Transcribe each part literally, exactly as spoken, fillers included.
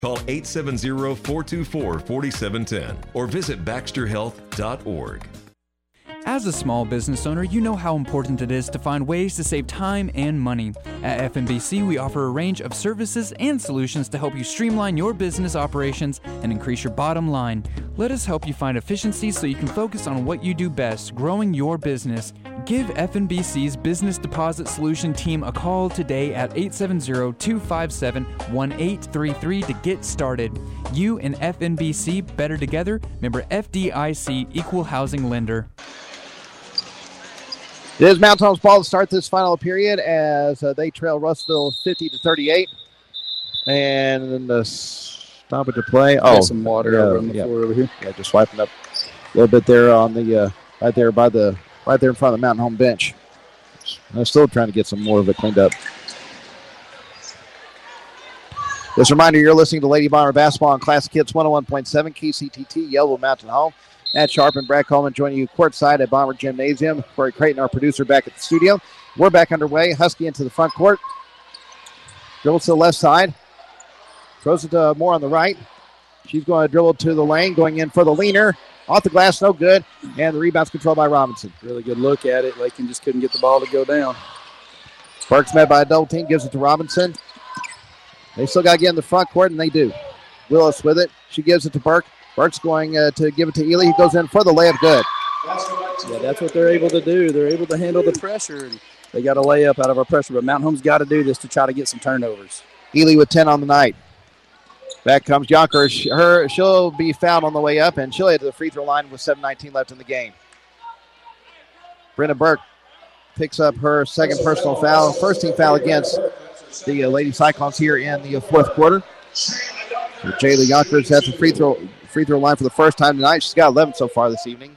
Call eight seven zero, four two four, four seven one zero or visit baxter health dot org. As a small business owner, you know how important it is to find ways to save time and money. At F N B C, we offer a range of services and solutions to help you streamline your business operations and increase your bottom line. Let us help you find efficiencies so you can focus on what you do best, growing your business. Give F N B C's Business Deposit Solution team a call today at eight seven zero, two five seven, one eight three three to get started. You and F N B C, better together. Member F D I C, Equal Housing Lender. It is Mount Holmes ball to start this final period as uh, they trail Russellville fifty to thirty-eight. And then the stoppage of play. Oh, Got some water yeah, over on the yeah. floor over here. Yeah, just wiping up a little bit there on the uh, right there by the right there in front of the Mountain Home bench. I'm still trying to get some more of it cleaned up. Just a reminder, you're listening to Lady Bomber Basketball on Classic Hits one oh one point seven K C T T, Yellow Mountain Home. Matt Sharp and Brad Coleman joining you courtside at Bomber Gymnasium. Corey Creighton, our producer, back at the studio. We're back underway. Husky into the front court. Dribbles to the left side. Throws it to Moore on the right. She's going to dribble to the lane, going in for the leaner. Off the glass, no good. And the rebound's controlled by Robinson. Really good look at it. Lakin just couldn't get the ball to go down. Burke's met by a double team, gives it to Robinson. They still got to get in the front court, and they do. Willis with it. She gives it to Burke. Burke's going uh, to give it to Ely. He goes in for the layup. Good. Yeah, that's what they're able to do. They're able to handle the pressure. And they got a layup out of our pressure, but Mountain Home's got to do this to try to get some turnovers. Ely with ten on the night. Back comes Yonkers. Her, she'll be fouled on the way up, and she'll head to the free throw line with seven nineteen left in the game. Brenda Burke picks up her second personal foul. First team foul against the uh, Lady Cyclones here in the uh, fourth quarter. So Jayla Yonkers at the free throw free throw line for the first time tonight. She's got eleven so far this evening.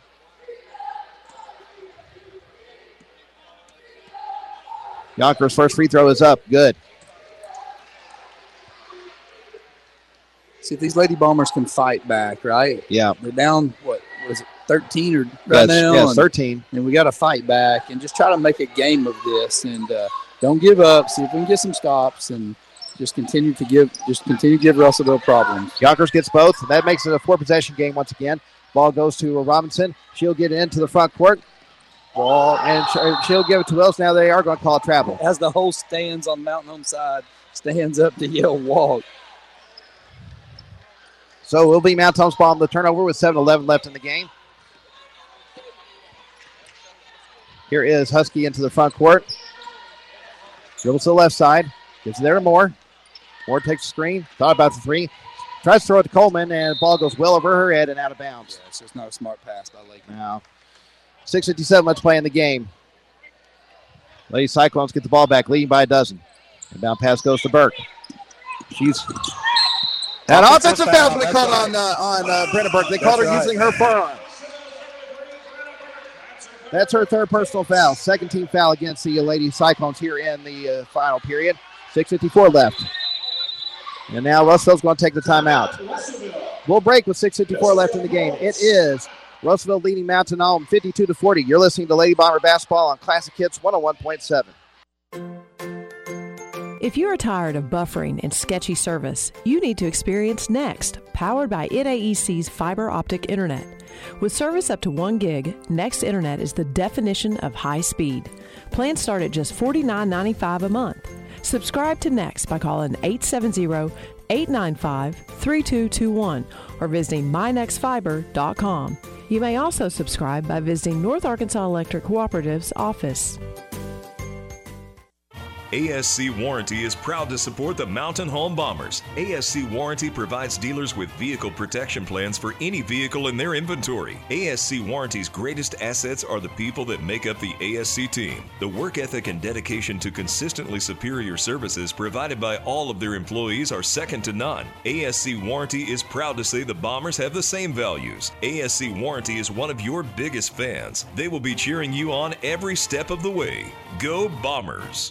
Yonkers' first free throw is up. Good. See if these Lady Bombers can fight back, right? Yeah. They're down, what, was it thirteen or right yes, now? Yes, and, thirteen. And we got to fight back and just try to make a game of this. And uh, don't give up. See if we can get some stops and just continue to give just continue to give Russellville problems. Yonkers gets both. That makes it a four-possession game once again. Ball goes to Robinson. She'll get it into the front court. Ball, and she'll give it to Wills. Now they are going to call travel. As the whole stands on Mountain Home side stands up to yell walk. So it will be Mount Home's ball on the turnover with seven eleven left in the game. Here is Husky into the front court. Dribbles to the left side. Gives it there to Moore. Moore takes the screen. Thought about the three. Tries to throw it to Coleman, and the ball goes well over her head and out of bounds. Yeah, it's just not a smart pass by Lakeland. Now, six fifty-seven, let's play in the game. Lady Cyclones get the ball back, leading by a dozen. Inbound pass goes to Burke. She's... An offensive foul has been called right. on uh, on uh, Brenda Burke. They called That's her right. using her forearms. That's her third personal foul. Second team foul against the Lady Cyclones here in the uh, final period. six fifty-four left. And now Russellville's going to take the timeout. We'll break with six fifty-four left in the game. It is Russellville leading Mountain Home fifty-two to forty. You're listening to Lady Bomber Basketball on Classic Hits one oh one point seven. If you are tired of buffering and sketchy service, you need to experience Next, powered by N A E C's fiber optic internet. With service up to one gig, Next Internet is the definition of high speed. Plans start at just forty-nine ninety-five a month. Subscribe to Next by calling eight seven zero, eight nine five, three two two one or visiting my next fiber dot com. You may also subscribe by visiting North Arkansas Electric Cooperative's office. A S C Warranty is proud to support the Mountain Home Bombers. A S C Warranty provides dealers with vehicle protection plans for any vehicle in their inventory. A S C Warranty's greatest assets are the people that make up the A S C team. The work ethic and dedication to consistently superior services provided by all of their employees are second to none. A S C Warranty is proud to say the Bombers have the same values. A S C Warranty is one of your biggest fans. They will be cheering you on every step of the way. Go Bombers!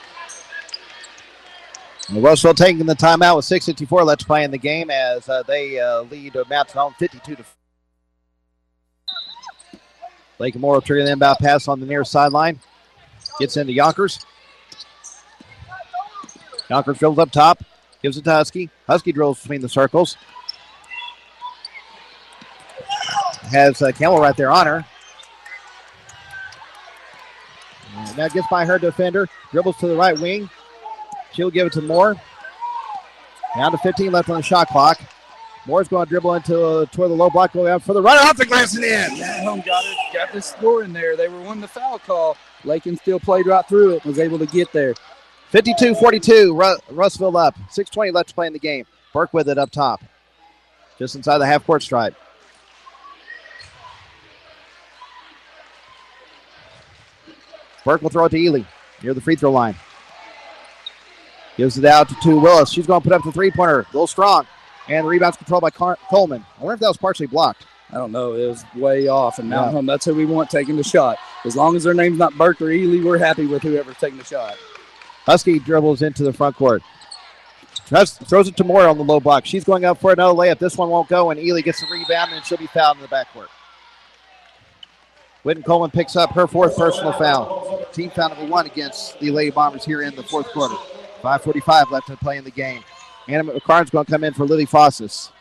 Russell taking the timeout with six fifty-four. Let's play in the game as uh, they uh, lead Mountain Home fifty-two to. Lake Moore will trigger the inbound pass on the near sideline. Gets into Yonkers. Yonkers dribbles up top. Gives it to Husky. Husky drills between the circles. Has uh, Campbell right there on her. And that gets by her defender. Dribbles to the right wing. She'll give it to Moore. Down to fifteen left on the shot clock. Moore's going to dribble into uh, toward the low block, going out for the runner off the glass and in. Yeah, home got it, got the score in there. They were winning the foul call. Lakin still played right through it, was able to get there. fifty-two forty-two, Ru- Russellville up. six twenty left to play in the game. Burke with it up top. Just inside the half-court stripe. Burke will throw it to Ely near the free throw line. Gives it out to, to Willis. She's going to put up the three-pointer. A little strong. And the rebound's controlled by Car- Coleman. I wonder if that was partially blocked. I don't know. It was way off. And Mountain Yeah. Home, that's who we want taking the shot. As long as their name's not Burke or Ely, we're happy with whoever's taking the shot. Husky dribbles into the front court. Tries, throws it to Moore on the low block. She's going up for another layup. This one won't go, and Ely gets the rebound, and she'll be fouled in the backcourt. Whitten Coleman picks up her fourth personal foul. Team foul number one against the Lady Bombers here in the fourth quarter. five forty-five left to play in the game. Anna McCarn's going to come in for Lily Fossis.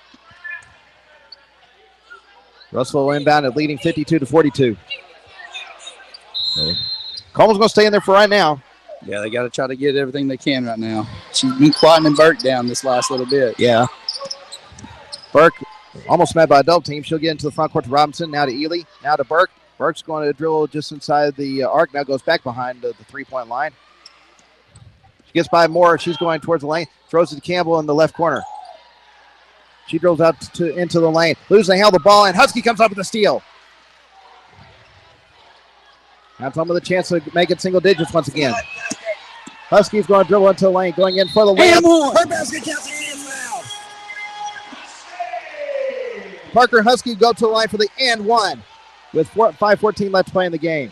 Russell inbounded, leading fifty-two to forty-two. So, Coleman's going to stay in there for right now. Yeah, they got to try to get everything they can right now. She's been quieting Burke down this last little bit. Yeah. Burke almost met by a double team. She'll get into the front court to Robinson. Now to Ely. Now to Burke. Burke's going to dribble just inside the uh, arc. Now goes back behind uh, the three-point line. She gets by Moore. She's going towards the lane. Throws it to Campbell in the left corner. She drills out to into the lane. Losing the handle the ball, and Husky comes up with a steal. Now Tom with a chance to make it single digits once again. Husky's going to dribble into the lane, going in for the layup. Her basket counts and foul. Parker and Husky go to the line for the and one with five fourteen left to play in the game.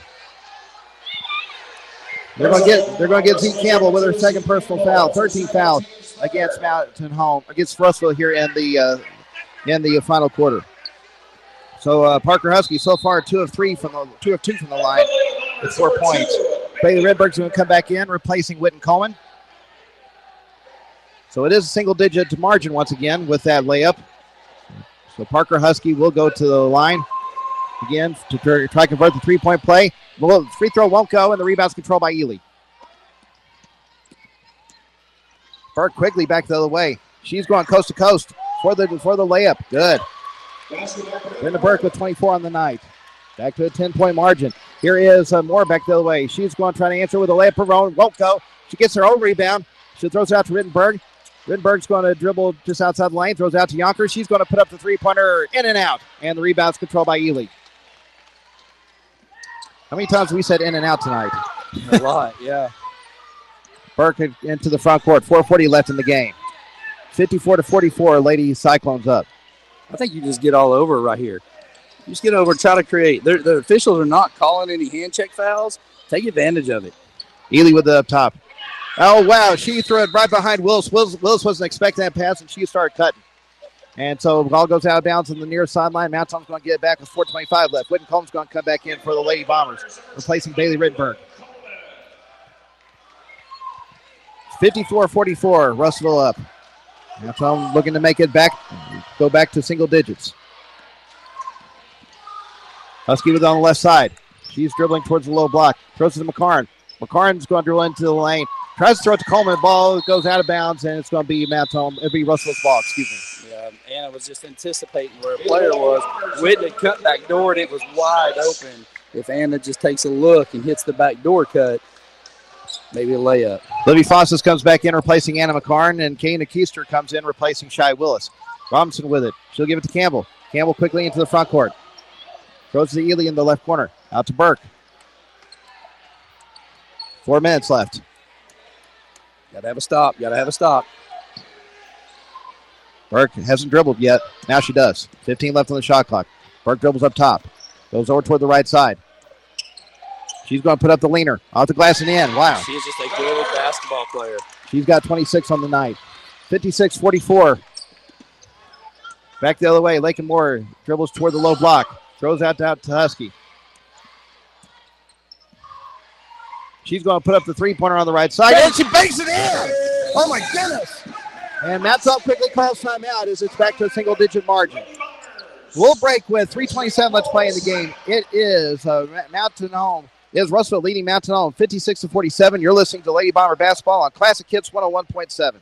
They're going to get they're going to get Zeke Campbell with her second personal foul, thirteenth foul against Mountain Home against Russellville here in the uh, in the final quarter. So uh, Parker Husky so far two of three from the two of two from the line with four points. Bailey Redberg's going to come back in, replacing Whitten Coleman. So it is a single-digit margin once again with that layup. So Parker Husky will go to the line again to try to convert the three-point play. The free throw won't go, and the rebound's controlled by Ely. Burke quickly back the other way. She's going coast to coast for the for the layup. Good. Brenda Burke with twenty-four on the night. Back to a ten-point margin. Here is uh, Moore back the other way. She's going to try to answer with a layup of her own. Won't go. She gets her own rebound. She throws it out to Rittenberg. Rittenberg's going to dribble just outside the lane. Throws out to Yonkers. She's going to put up the three-pointer in and out. And the rebound's controlled by Ely. How many times have we said in and out tonight? A lot, yeah. Burke into the front court. four forty left in the game. fifty-four to forty-four, Lady Cyclones up. I think you just get all over right here. You just get over and try to create. They're, the officials are not calling any hand check fouls. Take advantage of it. Ely with the up top. Oh, wow. She threw it right behind Willis. Willis, Willis wasn't expecting that pass, and she started cutting. And so the ball goes out of bounds on the near sideline. Mount Tom's going to get it back with four twenty-five left. Whitten Combs going to come back in for the Lady Bombers, replacing Bailey Rittenberg. fifty-four forty-four, Russellville up. Mount Tom looking to make it back, go back to single digits. Husky with it on the left side. She's dribbling towards the low block. Throws it to McCarn. McCarn's going to dribble into the lane. Tries to throw it to Coleman. The ball goes out of bounds, and it's going to be Mount Tom. It'll be Russellville's ball, excuse me. Yeah, Anna was just anticipating where a player was. Whitten had cut back door, and it was wide open. If Anna just takes a look and hits the back door cut, maybe a layup. Libby Fossis comes back in, replacing Anna McCarn, and Kane Keister comes in, replacing Shy Willis. Robinson with it. She'll give it to Campbell. Campbell quickly into the front court. Throws to Ely in the left corner. Out to Burke. Four minutes left. Got to have a stop. Got to have a stop. Burke hasn't dribbled yet. Now she does. fifteen left on the shot clock. Burke dribbles up top. Goes over toward the right side. She's going to put up the leaner. Off the glass and in. Wow. She's just a good basketball player. She's got twenty-six on the night. fifty-six forty-four. Back the other way. Lakin Moore dribbles toward the low block. Throws out to, out to Husky. She's going to put up the three-pointer on the right side. And she banks it in. Oh, my goodness. And Mountain Home quickly calls timeout as it's back to a single-digit margin. We'll break with three twenty-seven left play in the game. It is uh, Mountain Home. It is Russellville leading Mountain Home fifty-six to forty-seven. You're listening to Lady Bomber Basketball on Classic Hits one oh one point seven.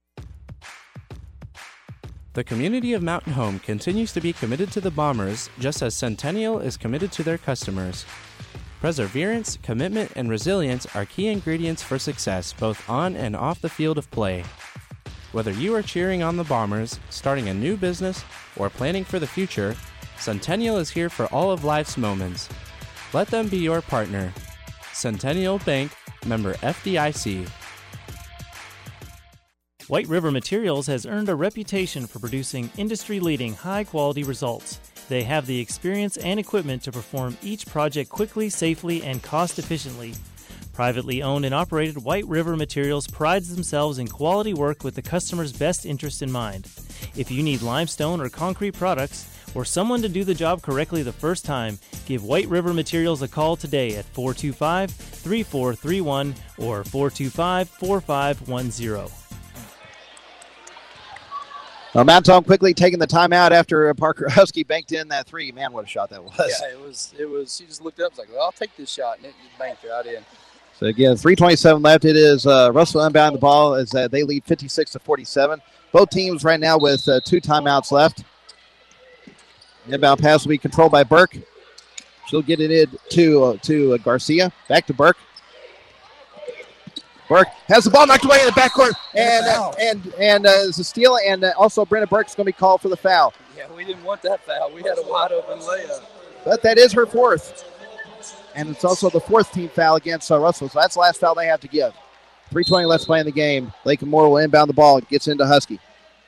The community of Mountain Home continues to be committed to the Bombers, just as Centennial is committed to their customers. Perseverance, commitment, and resilience are key ingredients for success both on and off the field of play. Whether you are cheering on the Bombers, starting a new business, or planning for the future, Centennial is here for all of life's moments. Let them be your partner. Centennial Bank, member F D I C. White River Materials has earned a reputation for producing industry-leading high-quality results. They have the experience and equipment to perform each project quickly, safely, and cost-efficiently. Privately owned and operated, White River Materials prides themselves in quality work with the customer's best interest in mind. If you need limestone or concrete products, or someone to do the job correctly the first time, give White River Materials a call today at four two five, three four three one or four two five, four five one zero. Well, Mountain Home quickly taking the timeout after Parker Husky banked in that three. Man, what a shot that was. Yeah, it was. It was. She just looked up and was like, well, I'll take this shot, and it just banked right in. So, again, three twenty-seven left. It is uh, Russell inbound the ball as uh, they lead fifty-six to forty-seven. Both teams right now with uh, two timeouts left. Inbound pass will be controlled by Burke. She'll get it in to, uh, to uh, Garcia. Back to Burke. Burke has the ball knocked away in the backcourt, and uh, and and uh, it's a steal, and uh, also Brenna Burke's going to be called for the foul. Yeah, we didn't want that foul. We had a wide open layup. But that is her fourth, and it's also the fourth team foul against uh, Russell. So that's the last foul they have to give. three twenty left play in the game. Lakin Moore will inbound the ball. It gets into Husky.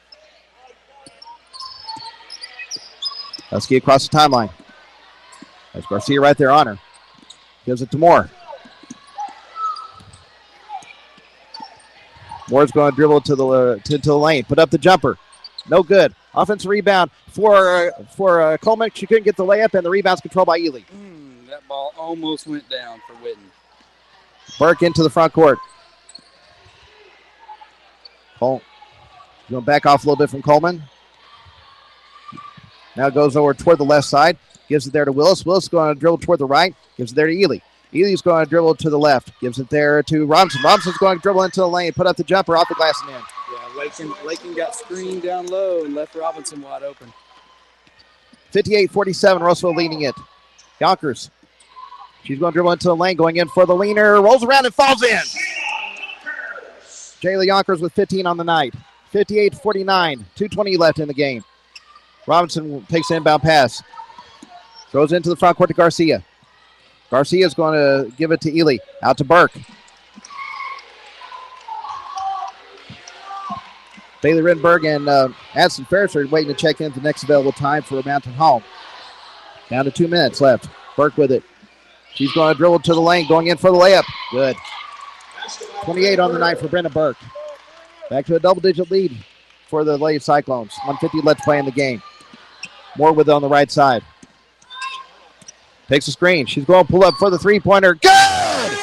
Husky across the timeline. That's Garcia right there on her. Gives it to Moore. Moore's going to dribble to the uh, to, to the lane. Put up the jumper. No good. Offensive rebound for uh, for uh, Coleman. She couldn't get the layup, and the rebound's controlled by Ely. Mm, that ball almost went down for Whitten. Burke into the front court. Cole going back off a little bit from Coleman. Now goes over toward the left side. Gives it there to Willis. Willis going to dribble toward the right. Gives it there to Ely. Ely's going to dribble to the left. Gives it there to Robinson. Robinson's going to dribble into the lane. Put up the jumper off the glass and in. Yeah, Lakin, Lakin got screened down low and left Robinson wide open. fifty-eight forty-seven, Russellville leading it. Yonkers. She's going to dribble into the lane. Going in for the leaner. Rolls around and falls in. Jayla Yonkers with fifteen on the night. fifty-eight forty-nine. two twenty left in the game. Robinson takes the inbound pass. Throws into the front court to Garcia. Garcia's going to give it to Ely. Out to Burke. Bailey Rittenberg and uh, Addison Ferris are waiting to check in at the next available time for Mountain Home. Down to two minutes left. Burke with it. She's going to dribble to the lane, going in for the layup. Good. twenty-eight on the night for Brenda Burke. Back to a double-digit lead for the Lady Cyclones. one fifty left to play in the game. Moore with it on the right side. Takes a screen. She's going to pull up for the three-pointer. Good!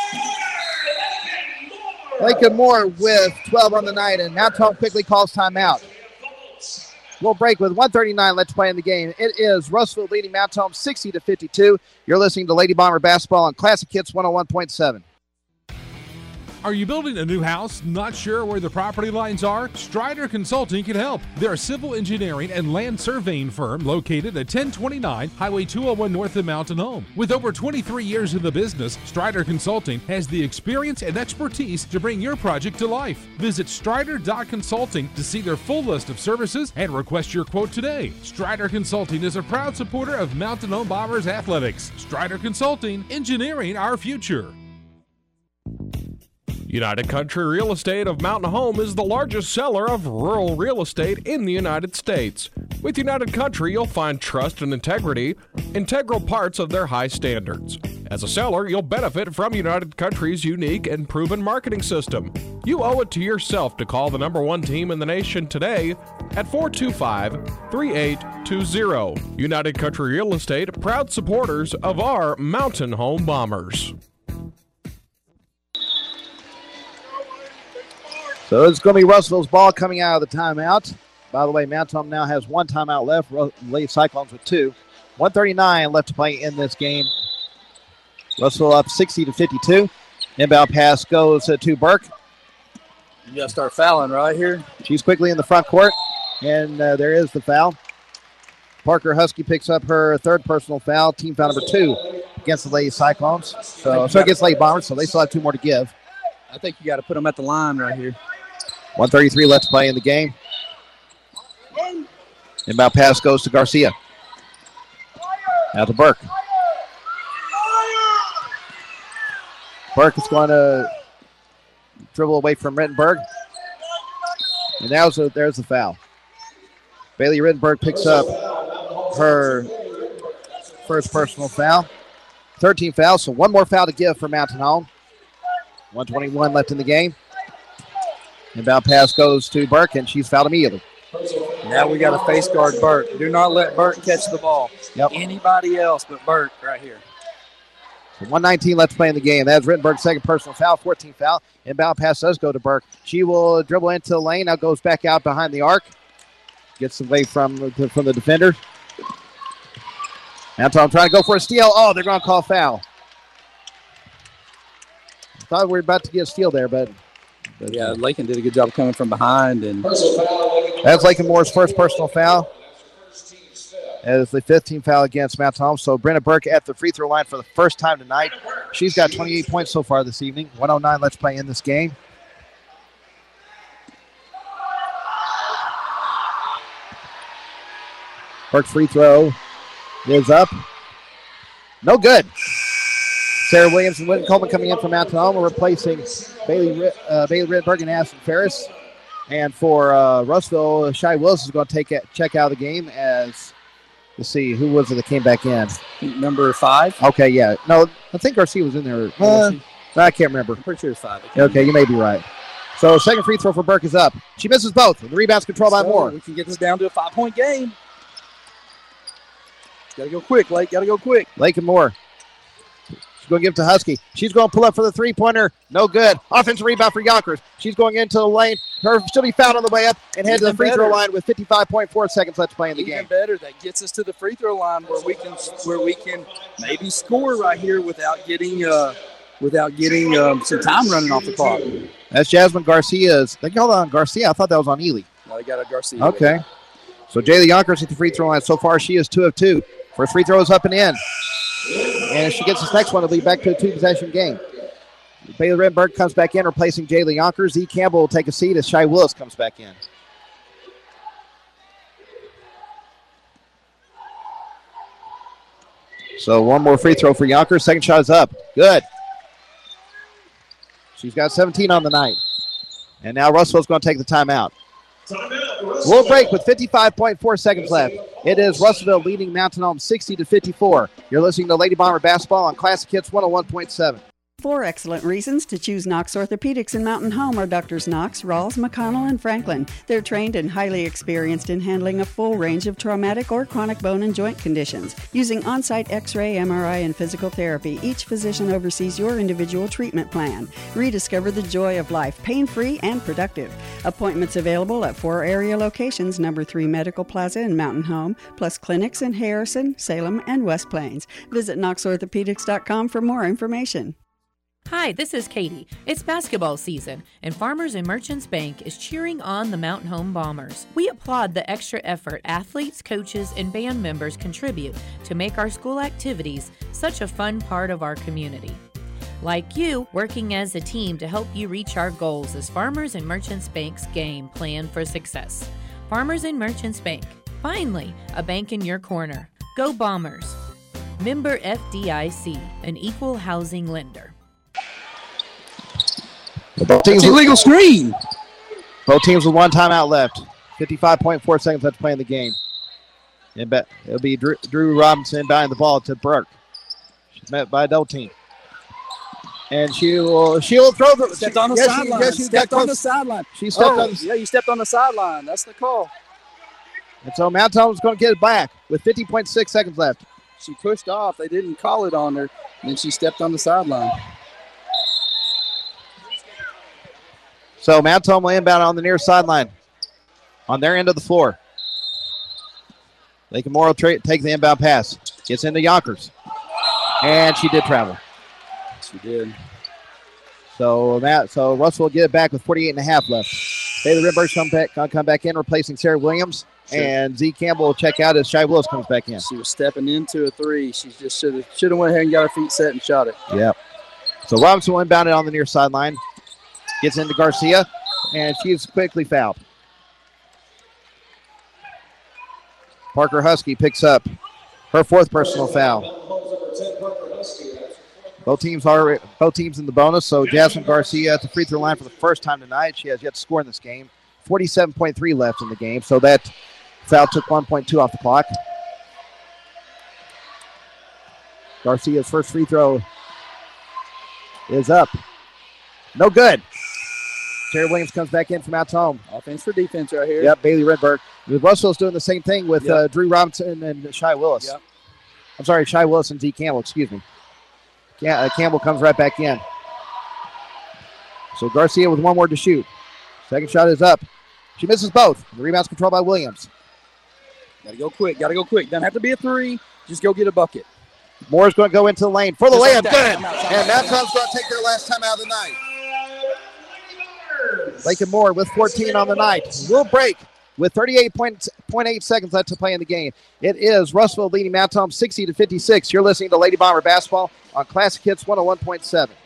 Lakin Moore with twelve on the night, and Mountain Home quickly calls timeout. We'll break with one thirty-nine left to play in the game. It is Russellville leading Mountain Home sixty to fifty-two. You're listening to Lady Bomber Basketball on Classic Hits one oh one point seven. Are you building a new house? Not sure where the property lines are? Strider Consulting can help. They're a civil engineering and land surveying firm located at ten twenty-nine Highway two oh one north of Mountain Home. With over twenty-three years in the business, Strider Consulting has the experience and expertise to bring your project to life. Visit strider dot consulting to see their full list of services and request your quote today. Strider Consulting is a proud supporter of Mountain Home Bombers athletics. Strider Consulting, engineering our future. United Country Real Estate of Mountain Home is the largest seller of rural real estate in the United States. With United Country, you'll find trust and integrity, integral parts of their high standards. As a seller, you'll benefit from United Country's unique and proven marketing system. You owe it to yourself to call the number one team in the nation today at four two five, three eight two zero. United Country Real Estate, proud supporters of our Mountain Home Bombers. So it's going to be Russellville's ball coming out of the timeout. By the way, Mountain Home now has one timeout left. Lady Cyclones with two. one thirty-nine left to play in this game. Russell up sixty to fifty-two. Inbound pass goes uh, to Burke. You got to start fouling right here. She's quickly in the front court, and uh, there is the foul. Parker Husky picks up her third personal foul, team foul number two against the Lady Cyclones. So, so against Lady Bombers, so they still have two more to give. I think you got to put them at the line right here. one thirty-three left to play in the game. Inbound pass goes to Garcia. Now to Burke. Burke is going to dribble away from Rittenberg. And now there's the foul. Bailey Rittenberg picks up her first personal foul. thirteen fouls, so one more foul to give for Mountain Home. one twenty-one left in the game. Inbound pass goes to Burke, and she's fouled immediately. Now we got to face guard Burke. Do not let Burke catch the ball. Yep. Anybody else but Burke right here. So one nineteen left to play in the game. That's Rittenberg's second personal foul, fourteen foul. Inbound pass does go to Burke. She will dribble into the lane. Now goes back out behind the arc. Gets away from, from the defender. Now Tom trying to go for a steal. Oh, they're going to call foul. I thought we were about to get a steal there, but. but yeah, Lakin did a good job coming from behind. And that's Lakin Moore's first personal foul. That is the fifteenth foul against Mount Tom. So Brenna Burke at the free throw line for the first time tonight. She's got twenty-eight points so far this evening. one oh nine let's play in this game. Burke's free throw is up. No good. Sarah Williams and Whitney Coleman coming in from Mount Tom, replacing Bailey uh, Bailey Rittenberg and Aston Ferris. And for uh, Russellville, Shai Wilson is going to take it, check out of the game as, let's see, who was it that came back in? Number five. Okay, yeah. No, I think Garcia was in there. Uh, I can't remember. I'm pretty sure it's five. Okay, remember. You may be right. So second free throw for Burke is up. She misses both. The rebound's controlled so by Moore. We can get this down to a five-point game. Got to go quick, Lake. Got to go quick. Lake and Moore. She's going to give it to Husky. She's going to pull up for the three-pointer. No good. Offensive rebound for Yonkers. She's going into the lane. Her she'll be fouled on the way up and head to the free better. throw line with fifty-five point four seconds left to play in the Even game. better. That gets us to the free throw line where we can where we can maybe score right here without getting uh, without getting um, some time running off the clock. That's Jasmine Garcia's. They called on Garcia. I thought that was on Ely. No, they got a Garcia. Okay. So Jaylee Yonkers at the free throw line. So far, she is two of two. First free throw is up and in. And if she gets this next one, it'll be back to a two-possession game. Bailey Rittenberg comes back in, replacing Jaylee Yonkers. Z. Campbell will take a seat as Shai Willis comes back in. So one more free throw for Yonkers. Second shot is up. Good. She's got seventeen on the night. And now Russell's going to take the timeout. We'll break with fifty-five point four seconds left. It is Russellville leading Mountain Home sixty to fifty-four. You're listening to Lady Bomber Basketball on Classic Hits one oh one point seven. Four excellent reasons to choose Knox Orthopedics in Mountain Home are Doctors Knox, Rawls, McConnell, and Franklin. They're trained and highly experienced in handling a full range of traumatic or chronic bone and joint conditions. Using on-site X-ray, M R I, and physical therapy, each physician oversees your individual treatment plan. Rediscover the joy of life, pain-free and productive. Appointments available at four area locations, number three Medical Plaza in Mountain Home, plus clinics in Harrison, Salem, and West Plains. Visit knox orthopedics dot com for more information. Hi, this is Katie. It's basketball season, and Farmers and Merchants Bank is cheering on the Mountain Home Bombers. We applaud the extra effort athletes, coaches, and band members contribute to make our school activities such a fun part of our community. Like you, working as a team to help you reach our goals is Farmers and Merchants Bank's game plan for success. Farmers and Merchants Bank. Finally, a bank in your corner. Go Bombers. Member F D I C, an equal housing lender. Both teams it's illegal screen. Both teams with one timeout left. fifty-five point four seconds left to play in the game. And bet it'll be Drew, Drew Robinson buying the ball to Burke. She's met by a double team. And she will she will throw the stepped on the yes, sideline. Yes, she stepped on the sideline. She stepped oh, on the yeah, you stepped on the sideline. That's the call. And so Mount Thomas is going to get it back with fifty point six seconds left. She pushed off. They didn't call it on her. And then she stepped on the sideline. So Mount Home will inbound on the near sideline on their end of the floor. Lakin Moore will tra- take the inbound pass. Gets into Yonkers. And she did travel. She did. So Matt, so Russell will get it back with forty-eight and a half left. Bailey Ridberg come back, come back in, replacing Sarah Williams. Sure. And Z Campbell will check out as Shy Willis comes back in. She was stepping into a three. She just should have should have went ahead and got her feet set and shot it. Yep. So Robinson will inbound it on the near sideline. Gets into Garcia, and she's quickly fouled. Parker Husky picks up her fourth personal foul. Both teams are both teams in the bonus. So Jasmine Garcia at the free throw line for the first time tonight. She has yet to score in this game. forty-seven point three left in the game. So that foul took one point two off the clock. Garcia's first free throw is up. No good. Terry Williams comes back in from out to home. Offense for defense right here. Yep, Bailey Ridberg. Russell's doing the same thing with yep. uh, Drew Robinson and Shy Willis. Yep. I'm sorry, Shy Willis and Z Campbell, excuse me. Cam- uh, Campbell comes right back in. So Garcia with one more to shoot. Second shot is up. She misses both. The rebound's controlled by Williams. Got to go quick. Got to go quick. Doesn't have to be a three. Just go get a bucket. Moore's going to go into the lane for the Just layup. like Good. that. And that's going to take their last time out of the night. Lakin Moore with fourteen on the night. We'll break with thirty-eight point eight seconds left to play in the game. It is Russellville leading Mount Home sixty to fifty-six. You're listening to Lady Bomber Basketball on Classic Hits one oh one point seven.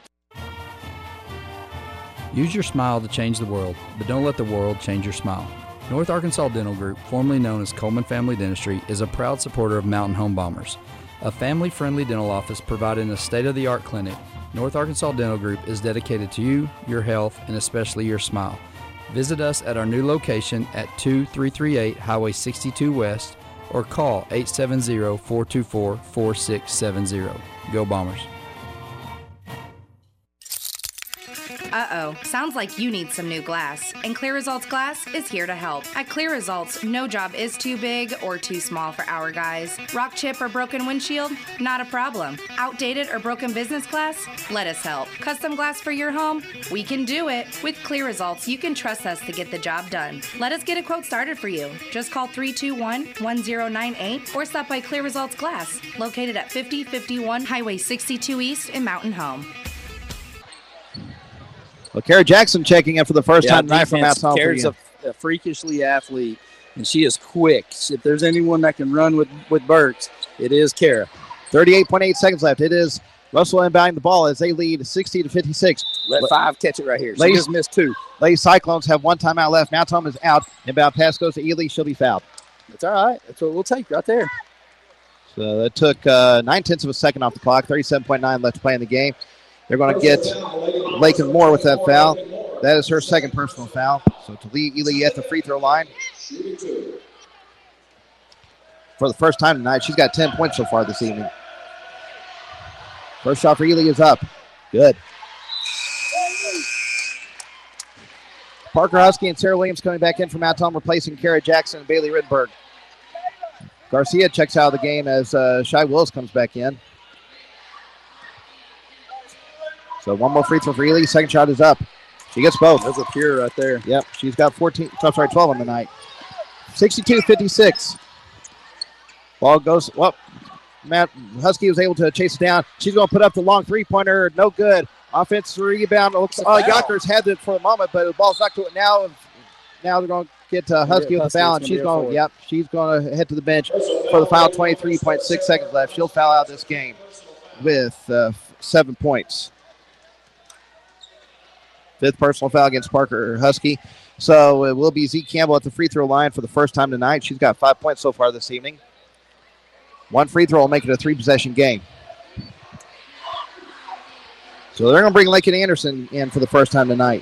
Use your smile to change the world, but don't let the world change your smile. North Arkansas Dental Group, formerly known as Coleman Family Dentistry, is a proud supporter of Mountain Home Bombers. A family-friendly dental office providing a state-of-the-art clinic, North Arkansas Dental Group is dedicated to you, your health, and especially your smile. Visit us at our new location at two three three eight Highway sixty-two West or call eight seven zero, four two four, four six seven zero. Go Bombers. Uh-oh, sounds like you need some new glass, and Clear Results Glass is here to help. At Clear Results, no job is too big or too small for our guys. Rock chip or broken windshield? Not a problem. Outdated or broken business glass? Let us help. Custom glass for your home? We can do it. With Clear Results, you can trust us to get the job done. Let us get a quote started for you. Just call three two one, one zero nine eight or stop by Clear Results Glass, located at fifty fifty-one Highway sixty-two East in Mountain Home. Well, Kara Jackson checking in for the first yeah, time tonight from Mount Home. Kara's a, a freakishly athlete, and she is quick. If there's anyone that can run with, with Burks, it is Kara. thirty-eight point eight seconds left. It is Russell inbounding the ball as they lead sixty to fifty-six. Let Le- five catch it right here. She Ladies, just missed two. Lady Cyclones have one timeout left. Mount Home is out. Inbound pass goes to Ely. She'll be fouled. That's all right. That's what we'll take right there. So that took uh, nine-tenths of a second off the clock. thirty-seven point nine left to play in the game. They're going to get Lakin Moore with that foul. That is her second personal foul. So to lead Ely at the free throw line. For the first time tonight, she's got ten points so far this evening. First shot for Ely is up. Good. Parker Husky and Sarah Williams coming back in from Mount Home, replacing Kara Jackson and Bailey Ridberg. Garcia checks out of the game as uh, Shy Willis comes back in. So one more free throw for Ely. Second shot is up. She gets both. That's a pure right there. Yep, she's got fourteen. I'm sorry, twelve on the night. sixty-two fifty-six. Ball goes. Well, Matt Husky was able to chase it down. She's going to put up the long three-pointer. No good. Offensive rebound. Looks. Uh, Yonkers had it for the moment, but the ball's back to it now. Now they're going to get uh, Husky with the foul, and she's going. Yep, she's going to head to the bench for the foul. twenty-three point six seconds left. She'll foul out this game with uh, seven points. Fifth personal foul against Parker Husky. So it will be Z Campbell at the free throw line for the first time tonight. She's got five points so far this evening. One free throw will make it a three-possession game. So they're going to bring Lakin Anderson in for the first time tonight.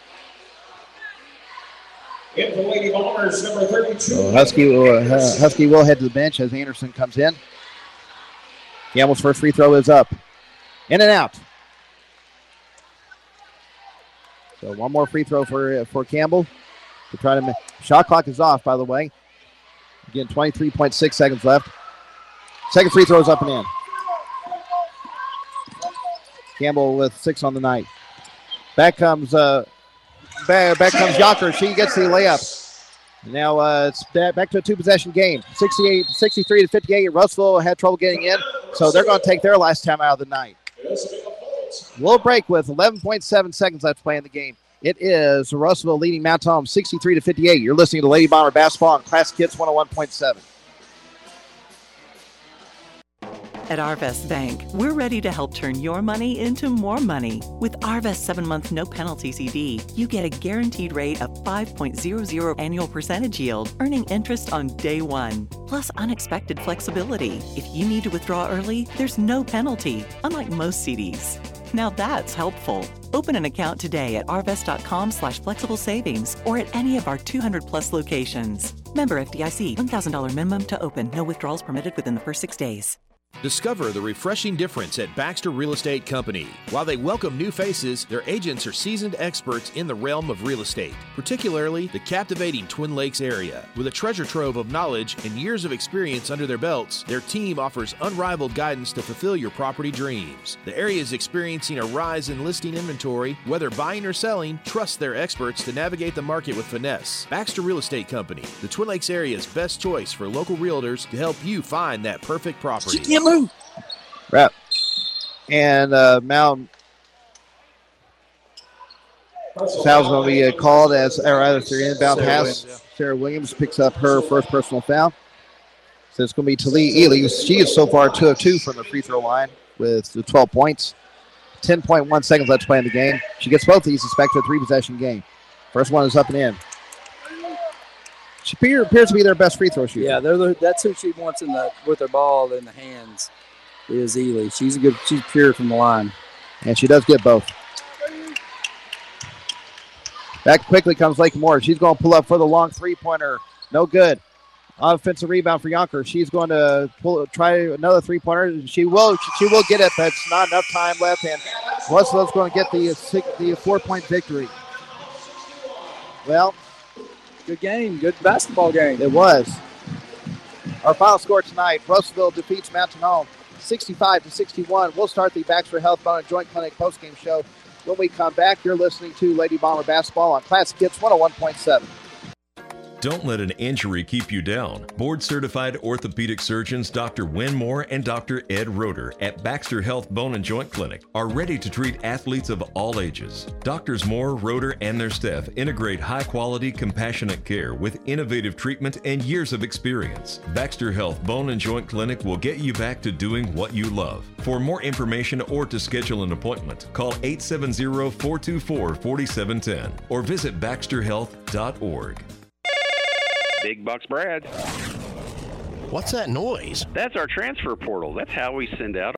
In for Lady Bombers, number thirty-two. So Husky, will, uh, Husky will head to the bench as Anderson comes in. Campbell's first free throw is up. In and out. So one more free throw for uh, for Campbell to try to make. Shot clock is off, by the way. Again, twenty-three point six seconds left. Second free throw is up and in. Campbell with six on the night. Back comes uh, back, back comes Yonkers. She gets the layup. Now uh, it's back, back to a two-possession game. sixty-eight, sixty-three to fifty-eight. Russellville had trouble getting in, so they're going to take their last time out of the night. We'll break with eleven point seven seconds left to play in the game. It is Russellville leading Mountain Home sixty-three to fifty-eight. You're listening to Lady Bomber Basketball on Classic Hits one oh one point seven. At Arvest Bank, we're ready to help turn your money into more money. With Arvest seven-month no-penalty C D, you get a guaranteed rate of five point zero zero annual percentage yield, earning interest on day one, plus unexpected flexibility. If you need to withdraw early, there's no penalty, unlike most C Ds. Now that's helpful. Open an account today at arvest.com slash flexible savings or at any of our two hundred plus locations. Member F D I C, one thousand dollars minimum to open. No withdrawals permitted within the first six days. Discover the refreshing difference at Baxter Real Estate Company. While they welcome new faces, their agents are seasoned experts in the realm of real estate, particularly the captivating Twin Lakes area. With a treasure trove of knowledge and years of experience under their belts, their team offers unrivaled guidance to fulfill your property dreams. The area is experiencing a rise in listing inventory. Whether buying or selling, trust their experts to navigate the market with finesse. Baxter Real Estate Company, the Twin Lakes area's best choice for local realtors to help you find that perfect property. Right. And uh, Mount foul's going to be uh, called as, or rather, their inbound Sarah pass. Williams, yeah. Sarah Williams picks up her first personal foul. So it's going to be Talee Ely. She is so far two of two from the free throw line with the twelve points. ten point one seconds left to play in the game. She gets both of these, expect a three-possession game. First one is up and in. She appear, appears to be their best free throw shooter. Yeah, they're the, that's who she wants in the with her ball in the hands. Is Ely. She's a good. She's pure from the line, and she does get both. Back quickly comes Lake Moore. She's going to pull up for the long three-pointer. No good. Offensive rebound for Yonkers. She's going to pull, try another three-pointer. She will. She will get it, but it's not enough time left. And Russell's going to get the six, the four-point victory. Well, good game. Good basketball game. It was. Our final score tonight: Russellville defeats Mountain Home, sixty-five to sixty-one. We'll start the Baxter Health Bone and Joint Clinic postgame show. When we come back, you're listening to Lady Bomber Basketball on Classic Hits one oh one point seven. Don't let an injury keep you down. Board-certified orthopedic surgeons Doctor Win Moore and Doctor Ed Roeder at Baxter Health Bone and Joint Clinic are ready to treat athletes of all ages. Doctors Moore, Roeder, and their staff integrate high-quality, compassionate care with innovative treatment and years of experience. Baxter Health Bone and Joint Clinic will get you back to doing what you love. For more information or to schedule an appointment, call eight seven zero, four two four, four seven one zero or visit baxter health dot org. Big Bucks Brad. What's that noise? That's our transfer portal. That's how we send out